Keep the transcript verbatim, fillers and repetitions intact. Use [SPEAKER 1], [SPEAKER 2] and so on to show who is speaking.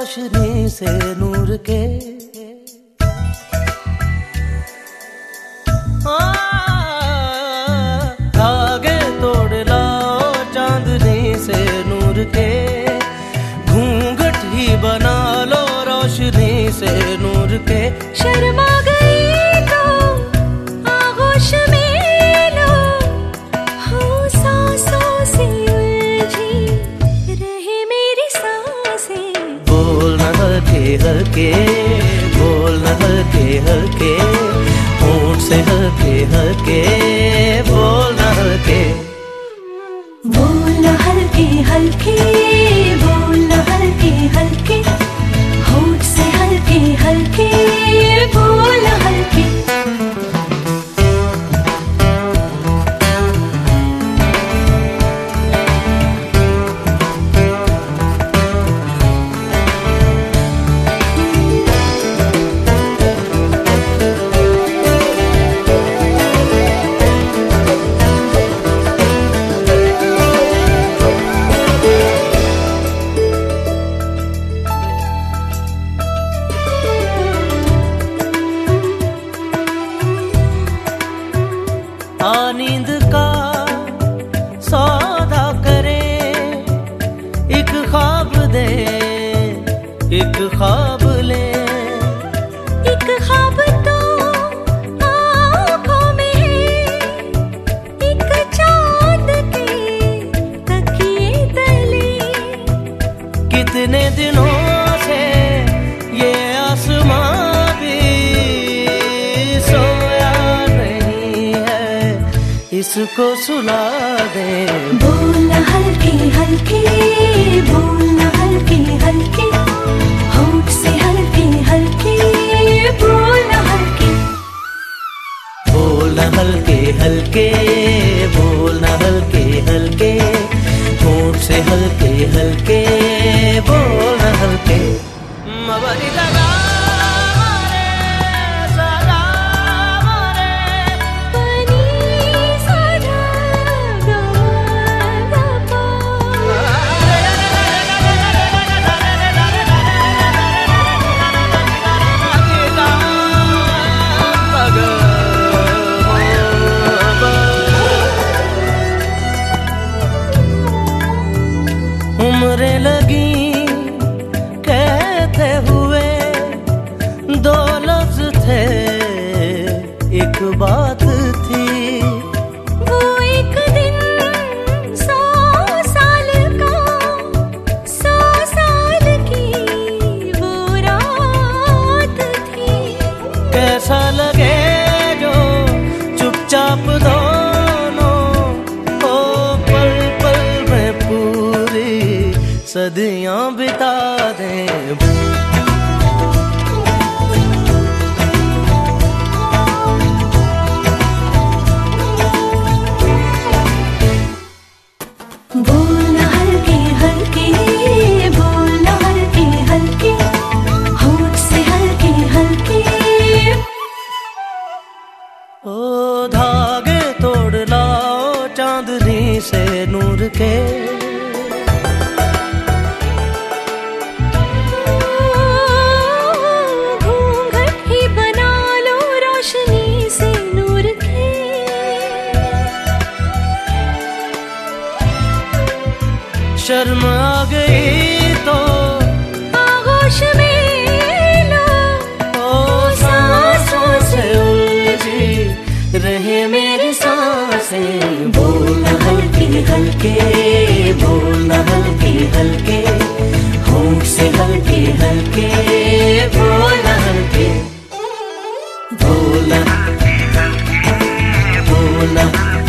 [SPEAKER 1] रोशनी से नूर के। धागे तोड़ लाओ चांदनी से नूर के, घूंघट ही बना लो रोशनी से नूर के।
[SPEAKER 2] शर्मा गई तो आगोश में लो, हो सांसों से उलझी रहे मेरी सांसें।
[SPEAKER 1] बोल न हल्के हल्के, बोल न हल्के हल्के, होंठ से हल्के हल्के, बोल न हल्के।
[SPEAKER 2] बोल न हल्के हल्के, बोल न हल्के हल्के, होंठ से हल्के हल्के, बोल न हल्के।
[SPEAKER 1] आ नींद का सौदा करे, एक ख्वाब दे एक ख्वाब ले।
[SPEAKER 2] एक ख्वाब तो आँखों में है, एक चाँद के तकिए तले।
[SPEAKER 1] कितने दिनों से ये आसमां भी सोया नहीं है, इसको सुला दे।
[SPEAKER 2] बोल न हल्के हल्के, बोल न हल्के हल्के, होंठ से हल्के हल्के, बोल न हल्के।
[SPEAKER 1] बोल न हल्के हल्के, बोल न हल्के हल्के, होंठ से हल्के हल्के, बोल न हल्के। उम्रें लगी कहते हुए, दो लफ्ज थे एक बात थी।
[SPEAKER 2] वो एक दिन सौ साल का, सौ साल की वो रात थी।
[SPEAKER 1] कैसा लगे जो चुपचाप दोनों ओ पल पल में पूरी सदियां बिता दें।
[SPEAKER 2] बोल न हल्के हल्के, बोल न हल्के हल्के, होंठ से हल्के हल्के।
[SPEAKER 1] ओ धागे तोड़ लाओ चांदनी से नूर के।
[SPEAKER 2] घूंघट ही बना लो रोशनी से नूर के।
[SPEAKER 1] शर्म आ गई तो
[SPEAKER 2] आगोश में लो,
[SPEAKER 1] ओ सांसों से उलझी रहे मेरी सांसें। बोल न हल्के हल्के, बोल न हल्के हल्के, होंठ से हल्के हल्के, बोल न हल्के। बोल न बोल न